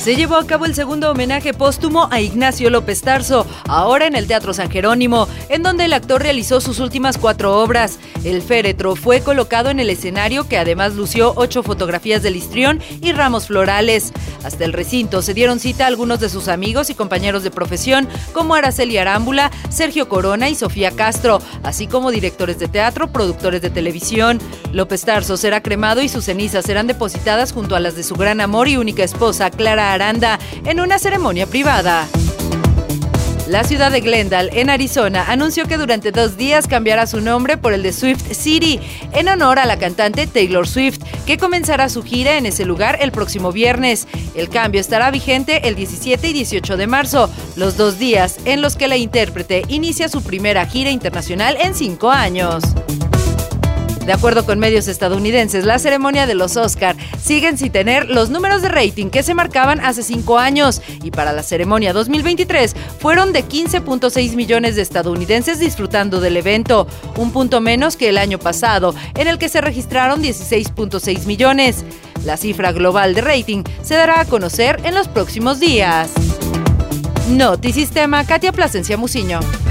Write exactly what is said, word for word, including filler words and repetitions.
Se llevó a cabo el segundo homenaje póstumo a Ignacio López Tarso, ahora en el Teatro San Jerónimo, en donde el actor realizó sus últimas cuatro obras. El féretro fue colocado en el escenario, que además lució ocho fotografías del histrión y ramos florales. Hasta el recinto se dieron cita algunos de sus amigos y compañeros de profesión, como Araceli Arámbula, Sergio Corona y Sofía Castro, así como directores de teatro, productores de televisión. López Tarso será cremado y sus cenizas serán depositadas junto a las de su gran amor y única esposa, Clara Aranda, en una ceremonia privada. La ciudad de Glendale, en Arizona, anunció que durante dos días cambiará su nombre por el de Swift City, en honor a la cantante Taylor Swift, que comenzará su gira en ese lugar el próximo viernes. El cambio estará vigente el diecisiete y dieciocho de marzo, los dos días en los que la intérprete inicia su primera gira internacional en cinco años. De acuerdo con medios estadounidenses, la ceremonia de los Oscar siguen sin tener los números de rating que se marcaban hace cinco años, y para la ceremonia dos mil veintitrés fueron de quince punto seis millones de estadounidenses disfrutando del evento, un punto menos que el año pasado, en el que se registraron dieciséis punto seis millones. La cifra global de rating se dará a conocer en los próximos días. Notisistema, Katia Plasencia Muciño.